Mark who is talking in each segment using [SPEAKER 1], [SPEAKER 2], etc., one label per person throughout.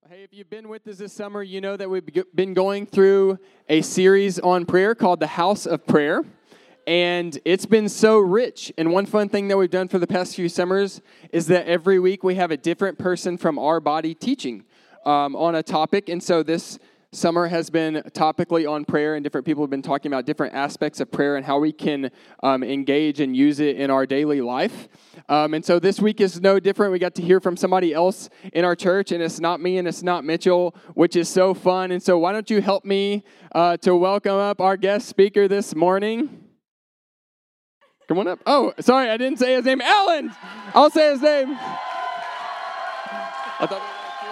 [SPEAKER 1] Hey, if you've been with us this summer, you know that we've been going through a series on prayer called The House of Prayer, and it's been so rich. And one fun thing that we've done for the past few summers is that every week we have a different person from our body teaching on a topic, and so this summer has been topically on prayer, and different people have been talking about different aspects of prayer and how we can engage and use it in our daily life. And so this week is no different. We got to hear from somebody else in our church, and it's not me and it's not Mitchell, which is so fun. And so why don't you help me to welcome up our guest speaker this morning? Come on up. Oh, sorry, I didn't say his name. Alan! I'll say his name. I thought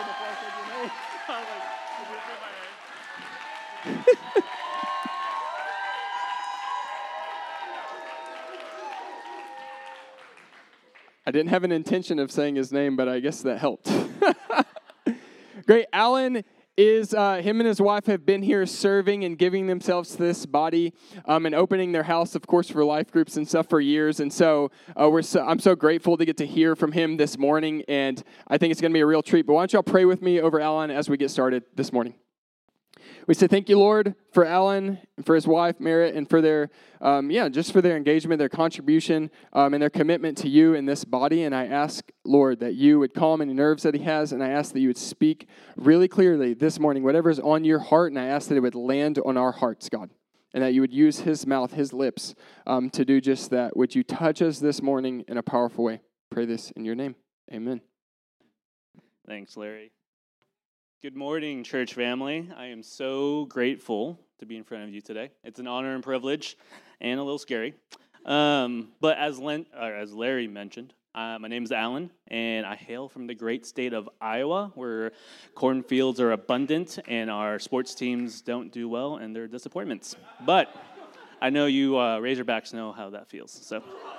[SPEAKER 1] I didn't have an intention of saying his name, but I guess that helped. Great. Alan is, him and his wife have been here serving and giving themselves to this body and opening their house, of course, for life groups and stuff for years. And so, I'm so grateful to get to hear from him this morning, and I think it's going to be a real treat. But why don't y'all pray with me over Alan as we get started this morning? We say thank you, Lord, for Alan, and for his wife, Merritt, and for their, just for their engagement, their contribution, and their commitment to you in this body. And I ask, Lord, that you would calm any nerves that he has, and I ask that you would speak really clearly this morning, whatever is on your heart, and I ask that it would land on our hearts, God, and that you would use his mouth, his lips, to do just that. Would you touch us this morning in a powerful way? Pray this in your name. Amen.
[SPEAKER 2] Thanks, Larry. Good morning, church family. I am so grateful to be in front of you today. It's an honor and privilege, and a little scary. But as Larry mentioned, my name is Alan, and I hail from the great state of Iowa, where cornfields are abundant, and our sports teams don't do well, and they're disappointments. But I know you Razorbacks know how that feels. So,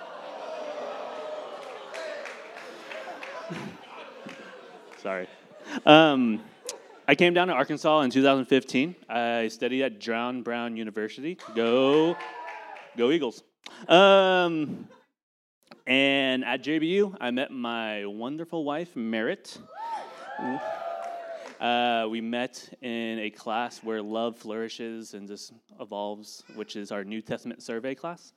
[SPEAKER 2] sorry. I came down to Arkansas in 2015. I studied at John Brown University. Go Eagles. And at JBU, I met my wonderful wife, Merritt. We met in a class where love flourishes and just evolves, which is our New Testament survey class.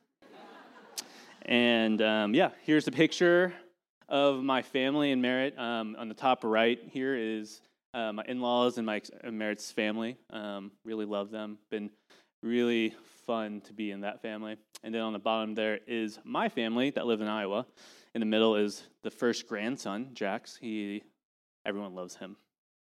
[SPEAKER 2] And here's a picture of my family and Merritt. On the top right here is my in-laws and my Merritt's family. Really love them. Been really fun to be in that family. And then on the bottom there is my family that live in Iowa. In the middle is the first grandson, Jax. Everyone loves him.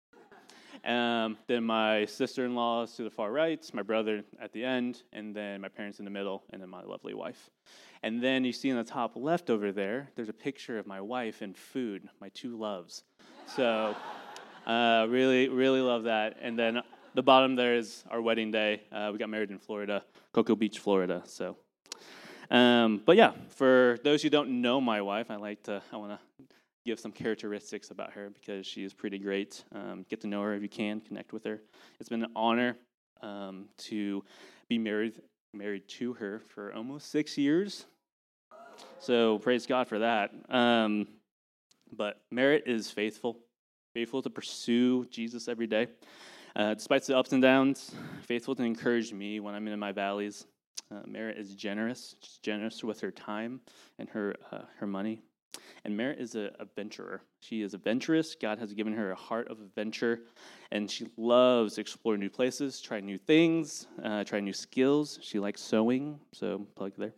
[SPEAKER 2] Then my sister-in-law is to the far right, my brother at the end, and then my parents in the middle, and then my lovely wife. And then you see in the top left over there's a picture of my wife and food, my two loves. So really, really love that. And then the bottom there is our wedding day. We got married in Florida, Cocoa Beach, Florida. So, for those who don't know my wife, I want to give some characteristics about her because she is pretty great. Get to know her if you can, connect with her. It's been an honor to be married to her for almost 6 years. So praise God for that. But Merritt is faithful to pursue Jesus every day. Despite the ups and downs, faithful to encourage me when I'm in my valleys. Merritt is generous. She's generous with her time and her money. And Merritt is a venturer. She is adventurous. God has given her a heart of adventure, and she loves to explore new places, try new things, try new skills. She likes sewing, so plug there.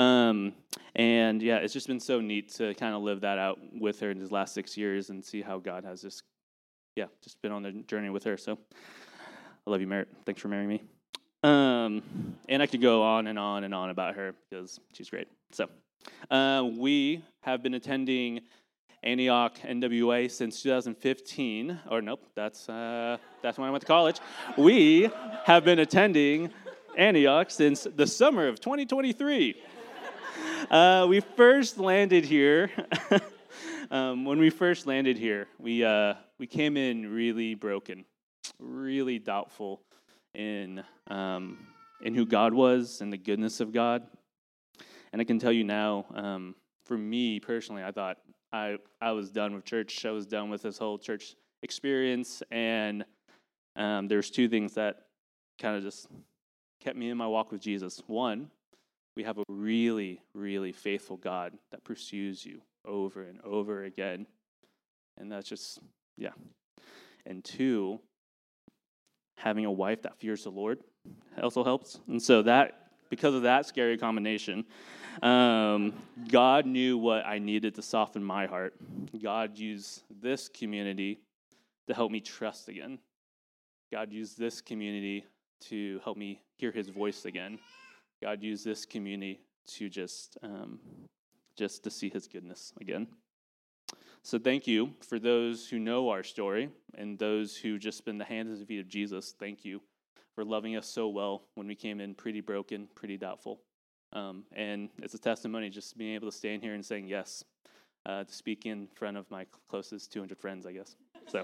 [SPEAKER 2] It's just been so neat to kind of live that out with her in these last 6 years and see how God has just been on the journey with her. So I love you, Merritt. Thanks for marrying me. And I could go on and on and on about her because she's great. So. We have been attending Antioch NWA since 2015. Or nope, that's when I went to college. We have been attending Antioch since the summer of 2023. We first landed here. When we first landed here, we came in really broken, really doubtful in who God was and the goodness of God. And I can tell you now, for me personally, I thought I was done with church. I was done with this whole church experience, and there's two things that kind of just kept me in my walk with Jesus. One, we have a really, really faithful God that pursues you over and over again, and that's just, yeah. And two, having a wife that fears the Lord also helps. And so that, because of that scary combination, God knew what I needed to soften my heart. God used this community to help me trust again. God used this community to help me hear his voice again. God used this community to just to see his goodness again. So thank you for those who know our story and those who just been the hands and feet of Jesus. Thank you for loving us so well when we came in pretty broken, pretty doubtful. And it's a testimony just being able to stand here and saying yes, to speak in front of my closest 200 friends, I guess. So,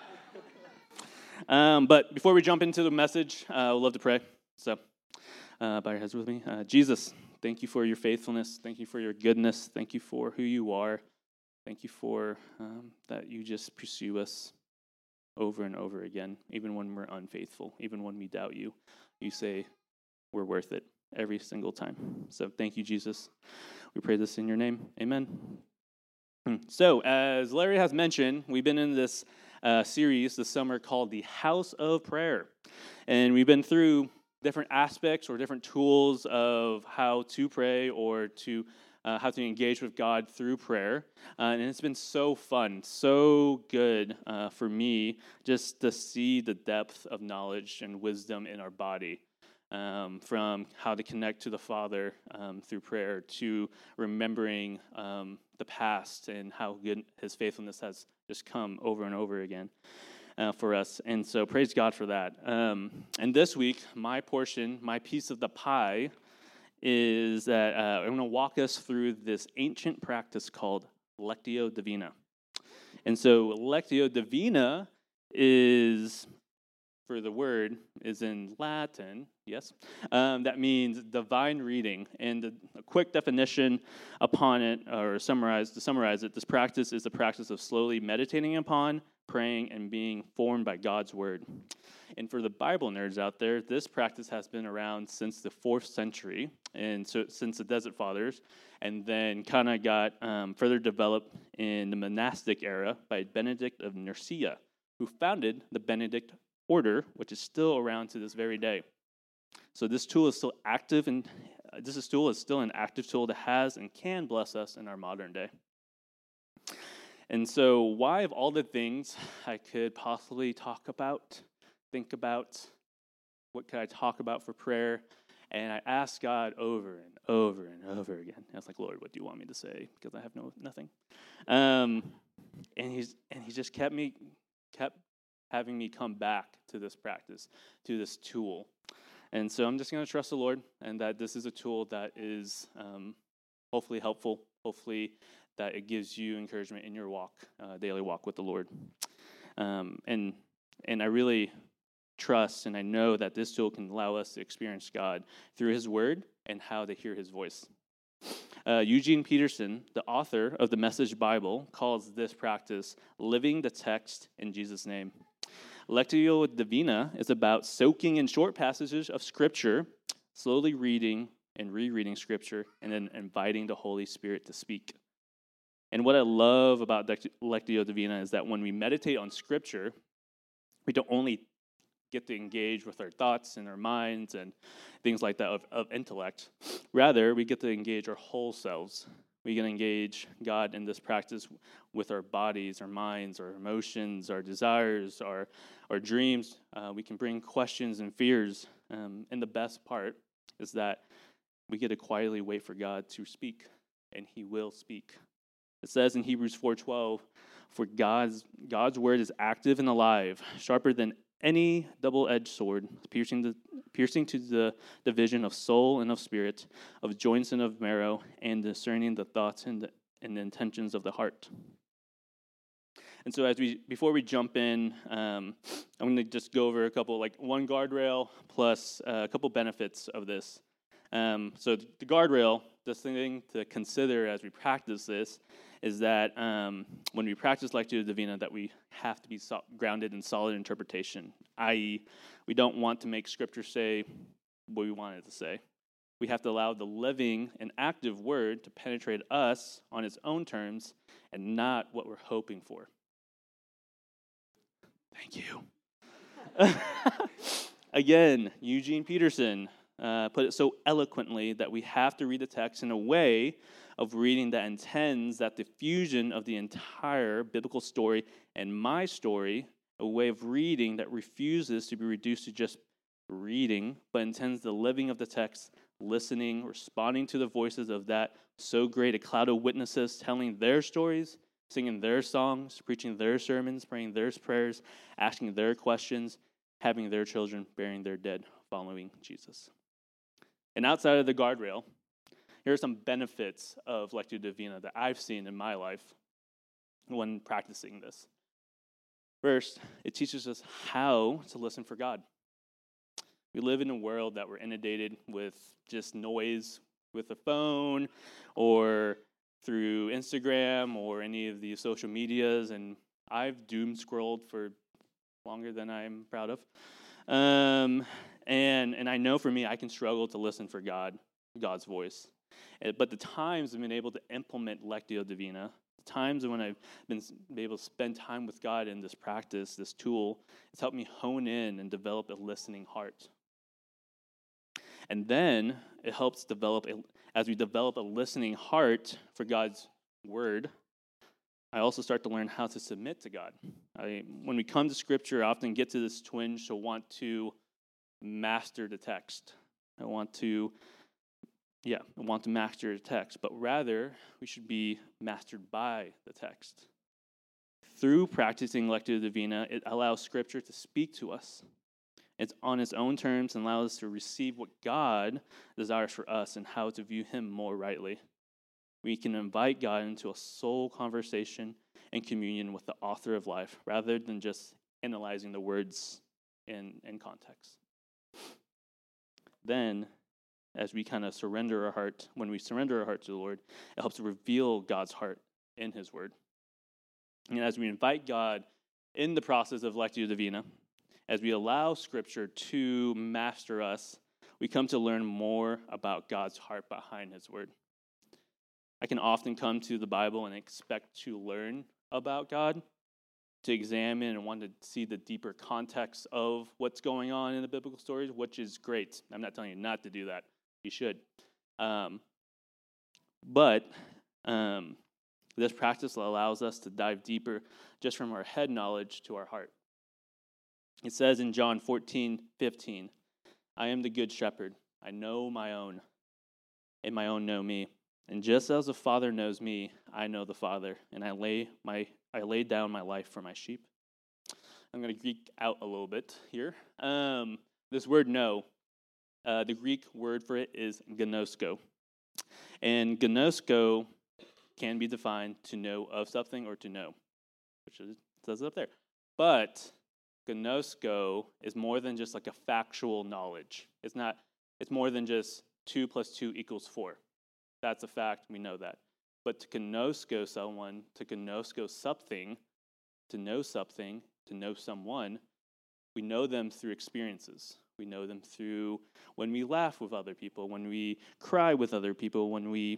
[SPEAKER 2] but before we jump into the message, I would love to pray. So, bow your heads with me. Jesus, thank you for your faithfulness. Thank you for your goodness. Thank you for who you are. Thank you for that you just pursue us over and over again, even when we're unfaithful, even when we doubt you. You say we're worth it every single time. So thank you, Jesus. We pray this in your name. Amen. So as Larry has mentioned, we've been in this series this summer called the House of Prayer. And we've been through different aspects or different tools of how to pray or to how to engage with God through prayer. And it's been so fun, so good for me just to see the depth of knowledge and wisdom in our body. From how to connect to the Father through prayer to remembering the past and how good his faithfulness has just come over and over again for us. And so praise God for that. And this week, my portion, my piece of the pie is that I'm going to walk us through this ancient practice called Lectio Divina. And so Lectio Divina is, for the word, is in Latin, yes? That means divine reading. And a quick definition upon it, or to summarize it, this practice is the practice of slowly meditating upon, praying, and being formed by God's word. And for the Bible nerds out there, this practice has been around since the 4th century, and so since the Desert Fathers, and then kind of got further developed in the monastic era by Benedict of Nursia, who founded the Benedict order, which is still around to this very day. So this tool is still active, and this tool is still an active tool that has and can bless us in our modern day. And so why, of all the things I could possibly talk about, think about, what could I talk about for prayer? And I asked God over and over and over again. I was like, Lord, what do you want me to say? Because I have nothing. And he just kept having me come back to this practice, to this tool. And so I'm just going to trust the Lord, and that this is a tool that is hopefully helpful, hopefully that it gives you encouragement in your walk, daily walk with the Lord. And I really trust and I know that this tool can allow us to experience God through his word and how to hear his voice. Eugene Peterson, the author of the Message Bible, calls this practice living the text in Jesus' name. Lectio Divina is about soaking in short passages of Scripture, slowly reading and rereading Scripture, and then inviting the Holy Spirit to speak. And what I love about Lectio Divina is that when we meditate on Scripture, we don't only get to engage with our thoughts and our minds and things like that of intellect. Rather, we get to engage our whole selves. We can engage God in this practice with our bodies, our minds, our emotions, our desires, our dreams. We can bring questions and fears. And the best part is that we get to quietly wait for God to speak, and he will speak. It says in Hebrews 4:12, for God's word is active and alive, sharper than any double-edged sword, piercing to the division of soul and of spirit, of joints and of marrow, and discerning the thoughts and the intentions of the heart. And so before we jump in, I'm going to just go over a couple, like one guardrail plus a couple benefits of this. So the guardrail, the thing to consider as we practice this, is that when we practice Lectio Divina, that we have to be grounded in solid interpretation, i.e., we don't want to make Scripture say what we want it to say. We have to allow the living and active Word to penetrate us on its own terms and not what we're hoping for. Thank you. Again, Eugene Peterson put it so eloquently that we have to read the text in a way of reading that intends that the fusion of the entire biblical story and my story, a way of reading that refuses to be reduced to just reading, but intends the living of the text, listening, responding to the voices of that so great a cloud of witnesses telling their stories, singing their songs, preaching their sermons, praying their prayers, asking their questions, having their children, burying their dead, following Jesus. And outside of the guardrail, here are some benefits of Lectio Divina that I've seen in my life when practicing this. First, it teaches us how to listen for God. We live in a world that we're inundated with just noise with the phone or through Instagram or any of the social medias, and I've doom scrolled for longer than I'm proud of. And I know for me, I can struggle to listen for God's voice. But the times I've been able to implement Lectio Divina, the times when I've been able to spend time with God in this practice, this tool, it's helped me hone in and develop a listening heart. And then it helps as we develop a listening heart for God's word, I also start to learn how to submit to God. When we come to Scripture, I often get to this twinge to want to master the text. I want to master the text, but rather we should be mastered by the text. Through practicing Lectio Divina, it allows Scripture to speak to us. It's on its own terms and allows us to receive what God desires for us and how to view Him more rightly. We can invite God into a soul conversation and communion with the author of life rather than just analyzing the words in context. Then, as we kind of surrender our heart, when we surrender our heart to the Lord, it helps to reveal God's heart in His Word. And as we invite God in the process of Lectio Divina, as we allow Scripture to master us, we come to learn more about God's heart behind His Word. I can often come to the Bible and expect to learn about God, to examine and want to see the deeper context of what's going on in the biblical stories, which is great. I'm not telling you not to do that. You should. But this practice allows us to dive deeper just from our head knowledge to our heart. It says in John 14:15, I am the good shepherd. I know my own, and my own know me. And just as the Father knows me, I know the Father, and I lay down my life for my sheep. I'm going to geek out a little bit here. This word know, the Greek word for it is gnosko. And gnosko can be defined to know of something or to know, which it says it up there. But gnosko is more than just like a factual knowledge. It's more than just 2 + 2 = 4. That's a fact, we know that. But to gnosko someone, to gnosko something, to know something, to know someone, we know them through experiences. We know them through when we laugh with other people, when we cry with other people, when we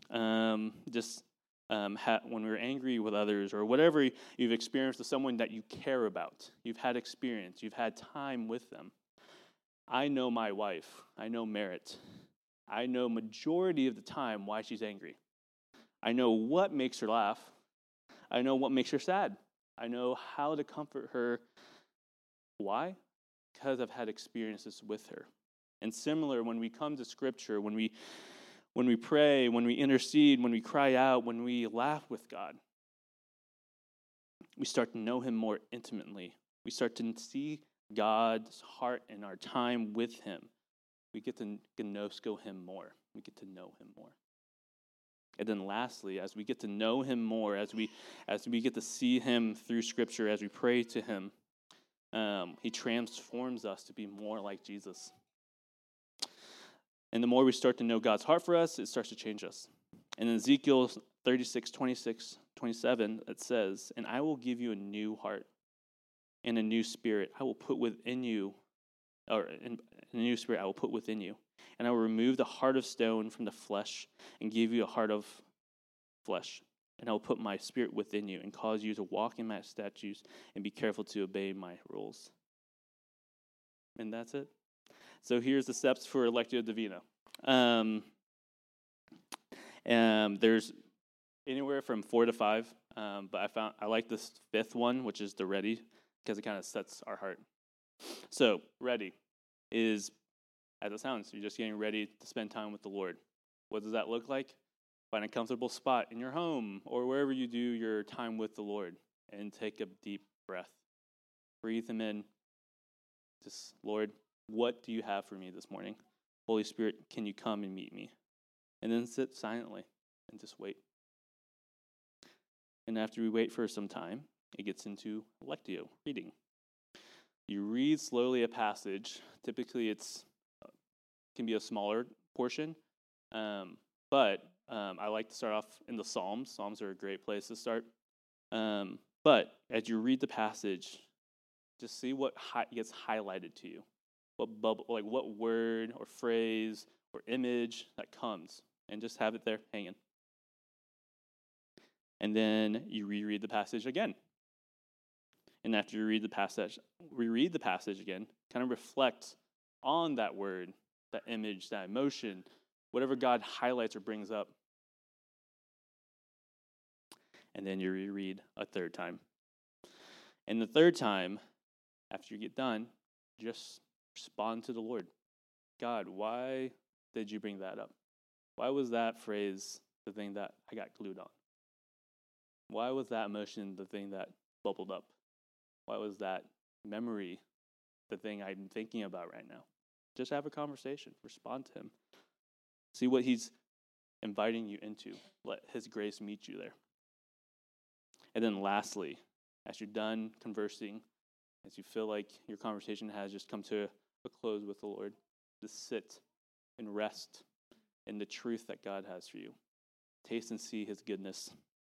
[SPEAKER 2] when we're angry with others, or whatever you've experienced with someone that you care about. You've had experience. You've had time with them. I know my wife. I know Merritt. I know majority of the time why she's angry. I know what makes her laugh. I know what makes her sad. I know how to comfort her. Why? Because I've had experiences with her. And similar, when we come to Scripture, when we pray, when we intercede, when we cry out, when we laugh with God, we start to know Him more intimately. We start to see God's heart in our time with Him. We get to gnosko Him more. We get to know Him more. And then lastly, as we get to know Him more, as we get to see Him through Scripture, as we pray to Him, He transforms us to be more like Jesus. And the more we start to know God's heart for us, it starts to change us. And in Ezekiel 36:26-27, it says, "And I will give you a new heart and a new spirit I will put within you, a new spirit I will put within you. And I will remove the heart of stone from the flesh and give you a heart of flesh. And I will put my spirit within you and cause you to walk in my statutes and be careful to obey my rules." And that's it. So here's the steps for Lectio Divina. There's anywhere from 4 to 5, but I like this fifth one, which is the ready, because it kind of sets our heart. So ready is, as it sounds, you're just getting ready to spend time with the Lord. What does that look like? Find a comfortable spot in your home or wherever you do your time with the Lord and take a deep breath. Breathe Him in. Just, Lord, what do you have for me this morning? Holy Spirit, can you come and meet me? And then sit silently and just wait. And after we wait for some time, it gets into Lectio, reading. You read slowly a passage. Typically, it can be a smaller portion, but I like to start off in the Psalms. Psalms are a great place to start. But as you read the passage, just see what gets highlighted to you, what word or phrase or image that comes, and just have it there hanging. And then you reread the passage again. And after you reread the passage again, kind of reflect on that word, that image, that emotion, whatever God highlights or brings up. And then you reread a third time. And the third time, after you get done, just respond to the Lord. God, why did you bring that up? Why was that phrase the thing that I got glued on? Why was that emotion the thing that bubbled up? Why was that memory the thing I'm thinking about right now? Just have a conversation. Respond to Him. See what He's inviting you into. Let His grace meet you there. And then lastly, as you're done conversing, as you feel like your conversation has just come to a close with the Lord, just sit and rest in the truth that God has for you. Taste and see His goodness.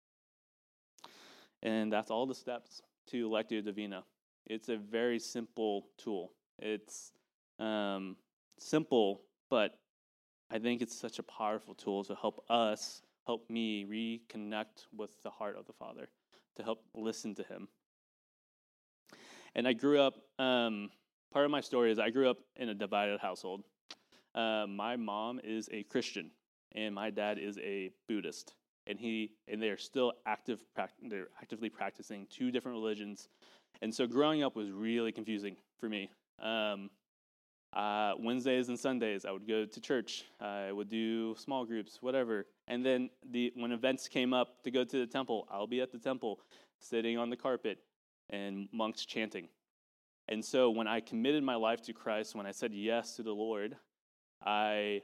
[SPEAKER 2] And that's all the steps to Lectio Divina. It's a very simple tool. It's simple, but I think it's such a powerful tool to help me reconnect with the heart of the Father, to help listen to Him. And I grew up, part of my story is I grew up in a divided household. My mom is a Christian, and my dad is a Buddhist. And they are still they're actively practicing two different religions. And so growing up was really confusing for me. Wednesdays and Sundays, I would go to church. I would do small groups, whatever. And then when events came up to go to the temple, I'll be at the temple, sitting on the carpet, and monks chanting. And so when I committed my life to Christ, when I said yes to the Lord, I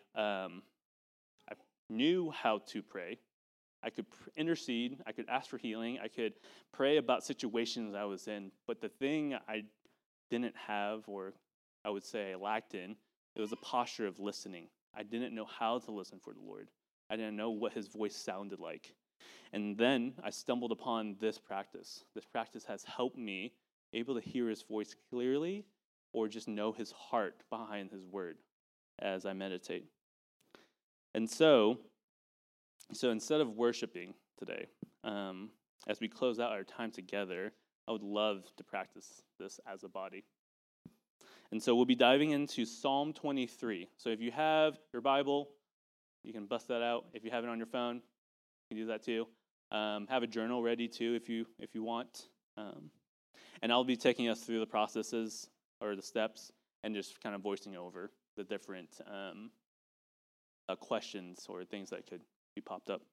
[SPEAKER 2] knew how to pray. I could intercede. I could ask for healing. I could pray about situations I was in. But the thing I didn't have, or I would say I lacked in, it was a posture of listening. I didn't know how to listen for the Lord. I didn't know what His voice sounded like. And then I stumbled upon this practice. This practice has helped me able to hear His voice clearly, or just know His heart behind His word as I meditate. And so instead of worshiping today, as we close out our time together, I would love to practice this as a body. And so we'll be diving into Psalm 23. So if you have your Bible, you can bust that out. If you have it on your phone, you can do that too. Have a journal ready too if you want. And I'll be taking us through the processes or the steps and just kind of voicing over the different questions or things that could be popped up.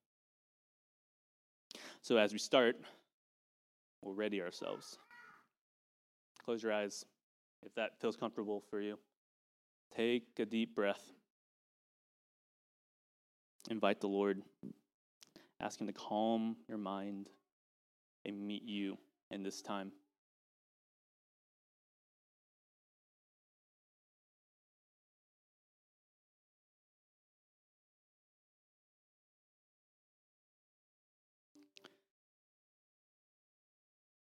[SPEAKER 2] So as we start, we'll ready ourselves. Close your eyes if that feels comfortable for you. Take a deep breath. Invite the Lord. Ask Him to calm your mind and meet you in this time.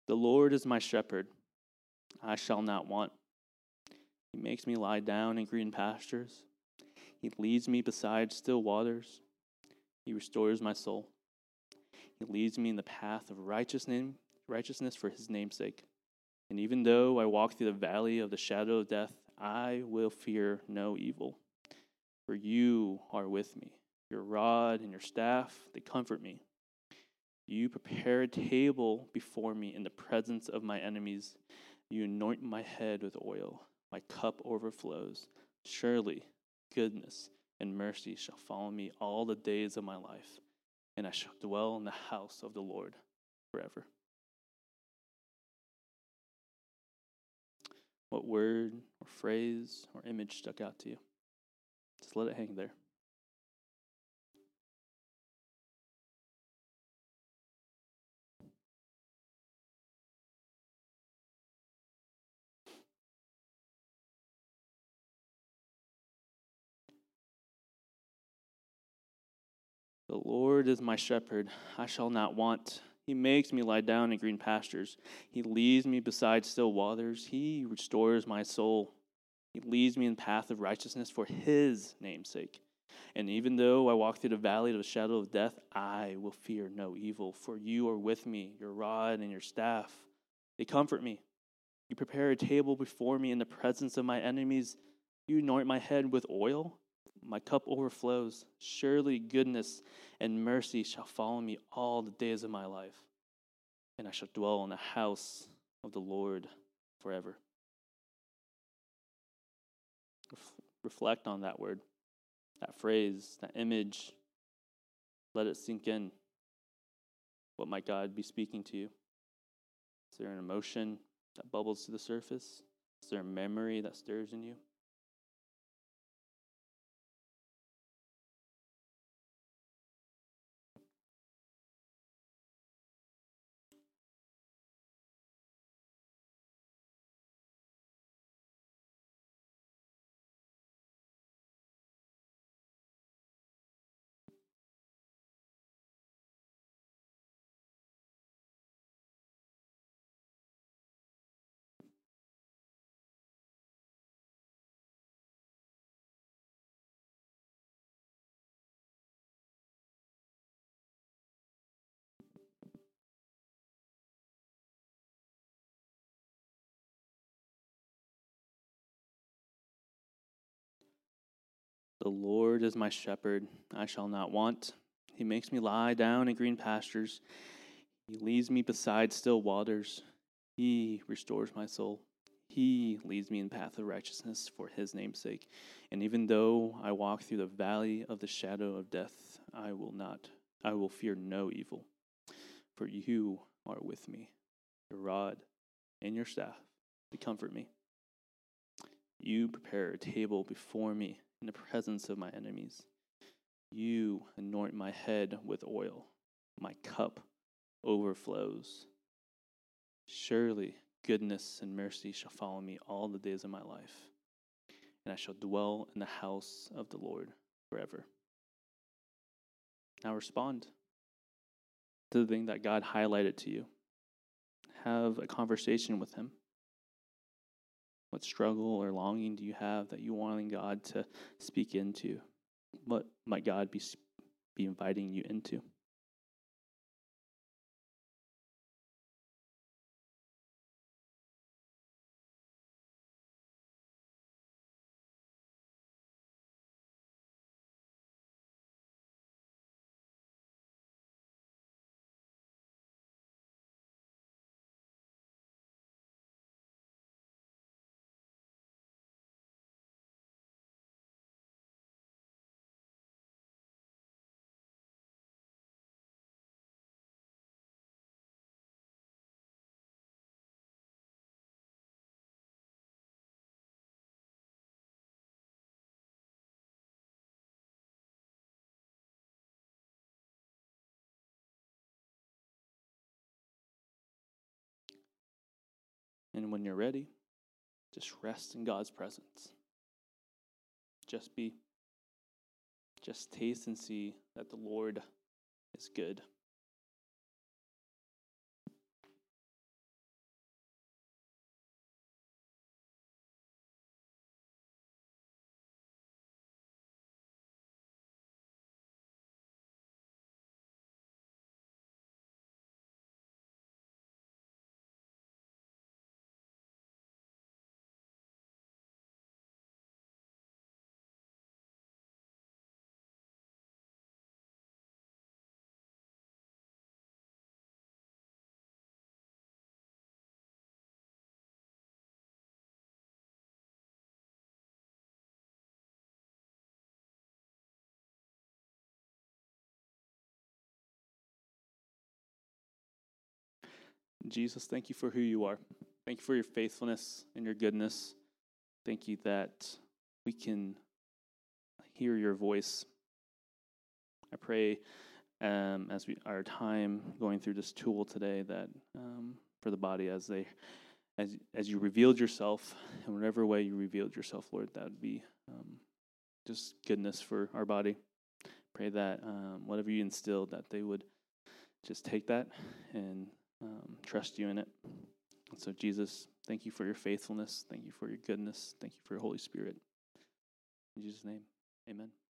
[SPEAKER 2] The Lord is my shepherd. I shall not want. He makes me lie down in green pastures. He leads me beside still waters. He restores my soul. He leads me in the path of righteousness for his name's sake. And even though I walk through the valley of the shadow of death, I will fear no evil. For you are with me. Your rod and your staff, they comfort me. You prepare a table before me in the presence of my enemies. You anoint my head with oil. My cup overflows. Surely goodness and mercy shall follow me all the days of my life, and I shall dwell in the house of the Lord forever. What word or phrase or image stuck out to you? Just let it hang there. The Lord is my shepherd. I shall not want. He makes me lie down in green pastures. He leads me beside still waters. He restores my soul. He leads me in the path of righteousness for his name's sake. And even though I walk through the valley of the shadow of death, I will fear no evil, for you are with me. Your rod and your staff, they comfort me. You prepare a table before me in the presence of my enemies. You anoint my head with oil. My cup overflows. Surely goodness and mercy shall follow me all the days of my life, and I shall dwell in the house of the Lord forever. Reflect on that word, that phrase, that image. Let it sink in. What might God be speaking to you? Is there an emotion that bubbles to the surface? Is there a memory that stirs in you? The Lord is my shepherd, I shall not want. He makes me lie down in green pastures. He leads me beside still waters. He restores my soul. He leads me in the path of righteousness for his name's sake. And even though I walk through the valley of the shadow of death, I will fear no evil. For you are with me. Your rod and your staff, they comfort me. You prepare a table before me in the presence of my enemies. You anoint my head with oil. My cup overflows. Surely goodness and mercy shall follow me all the days of my life, and I shall dwell in the house of the Lord forever. Now respond to the thing that God highlighted to you. Have a conversation with him. What struggle or longing do you have that you want God to speak into? What might God be inviting you into? And when you're ready, just rest in God's presence. Just be. Just taste and see that the Lord is good. Jesus, thank you for who you are. Thank you for your faithfulness and your goodness. Thank you that we can hear your voice. I pray as our time going through this tool today that for the body as you revealed yourself in whatever way you revealed yourself, Lord, that would be just goodness for our body. Pray that whatever you instilled, that they would just take that and trust you in it. And so, Jesus, thank you for your faithfulness. Thank you for your goodness. Thank you for your Holy Spirit. In Jesus' name, amen.